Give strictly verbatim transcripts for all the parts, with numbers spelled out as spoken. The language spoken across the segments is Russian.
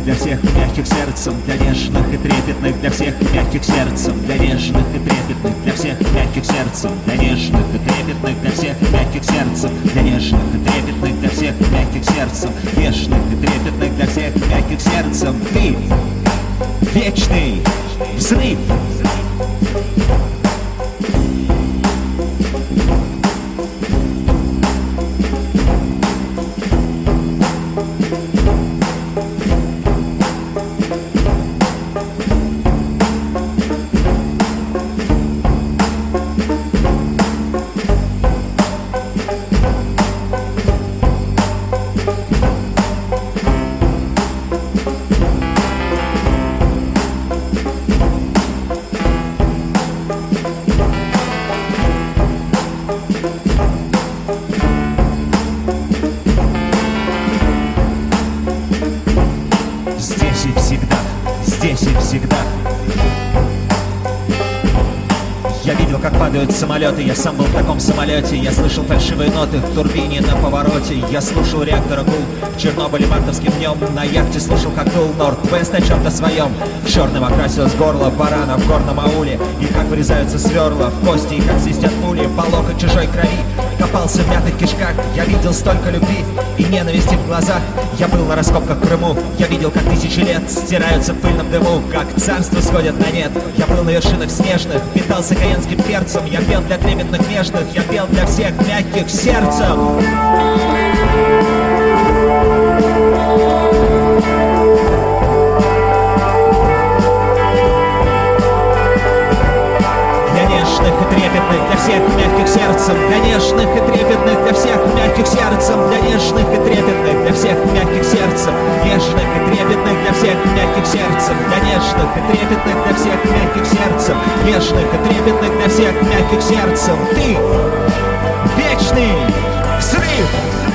трепетных, для всех мягких сердцем, для нежных и трепетных, для всех мягких сердцем, для нежных и трепетных, для всех мягких сердцем, для нежных и трепетных, для всех мягких сердцем, для нежных и трепетных, для всех мягких сердцем, нежных и трепетных, для всех мягких сердцем. Ты вечный взрыв. Здесь и всегда, здесь и всегда. Я видел, как падают самолеты, я сам был в таком самолете. Я слышал фальшивые ноты в турбине на повороте. Я слушал реактора гул в Чернобыле мартовским днем. На яхте слушал, как дул Норд-Вест о чем-то своем. Черным окрасилось горло барана в горном ауле. И как вырезаются сверла в кости, и как свистят пули по локоть чужой крови. Копался в мятых кишках, я видел столько любви и ненависти в глазах. Я был на раскопках в Крыму, я видел, как тысячи лет стираются в пыльном дыму, как царства сходят на нет. Я был на вершинах снежных, питался каенским перцем. Я пел для трепетных нежных, я пел для всех мягких сердцем. Для нежных и трепетных, для всех мягких сердцем, для нежных и трепетных, для всех мягких сердцем, для нежных и трепетных, для всех мягких сердцем, нежных и трепетных, для всех мягких сердцем, для нежных и трепетных, для всех мягких сердцем, нежных и трепетных, для всех мягких сердцем. Ты вечный взрыв.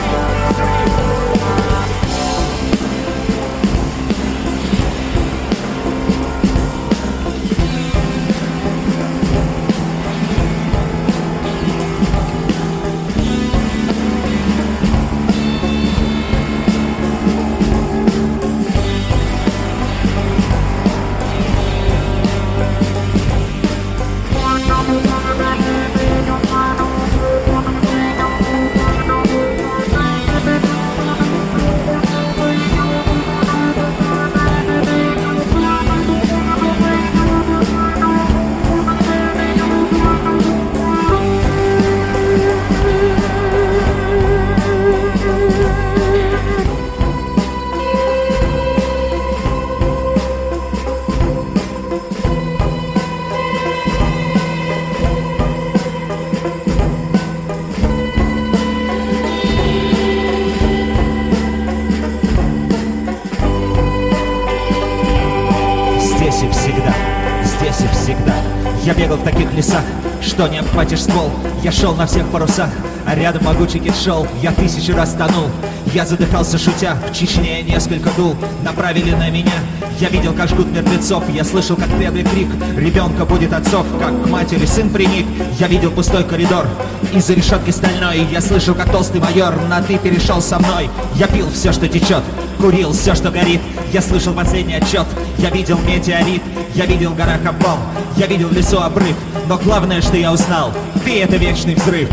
Здесь и всегда, здесь и всегда. Я бегал в таких лесах, что не обхватишь ствол. Я шел на всех парусах, а рядом могучий кит шел. Я тысячу раз тонул, я задыхался шутя. В Чечне несколько дул, направили на меня. Я видел, как жгут мертвецов, я слышал, как треплый крик. Ребенка будет отцов, как к матери сын приник. Я видел пустой коридор, из-за решетки стальной. Я слышал, как толстый майор на «ты» перешел со мной. Я пил все, что течет, курил все, что горит. Я слышал последний отчет, я видел метеорит. Я видел в горах обвал, я видел в лесу обрыв. Но главное, что я узнал, ты — это вечный взрыв.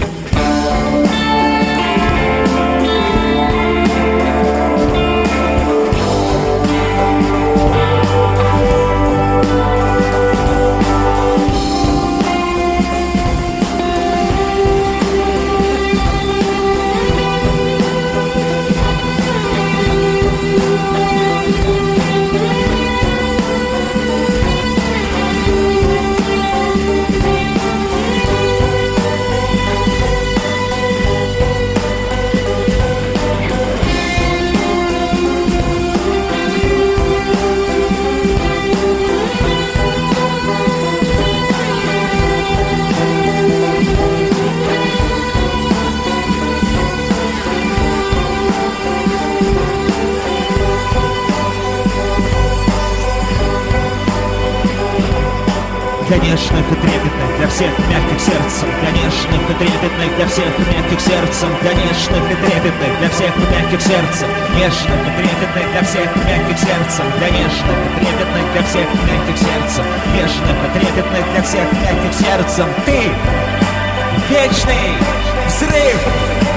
Для нежных и трепетных, для всех мягких сердцем, для нежных и трепетных, для всех мягких сердцем, для нежных и трепетных, для всех мягких сердцем, нежных и трепетных, для всех мягких сердцем, для нежных и трепетных, для всех мягких сердцем, нежных и трепетных, для всех мягких сердцем. Ты вечный взрыв.